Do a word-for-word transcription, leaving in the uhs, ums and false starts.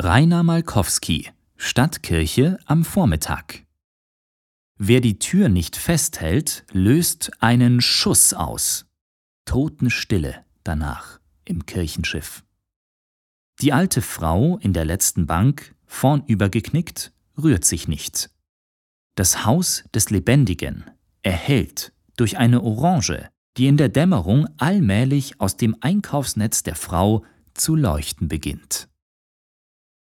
Rainer Malkowski, Stadtkirche am Vormittag. Wer die Tür nicht festhält, löst einen Schuss aus. Totenstille danach im Kirchenschiff. Die alte Frau in der letzten Bank, vornüber geknickt, rührt sich nicht. Das Haus des Lebendigen erhellt durch eine Orange, die in der Dämmerung allmählich aus dem Einkaufsnetz der Frau zu leuchten beginnt.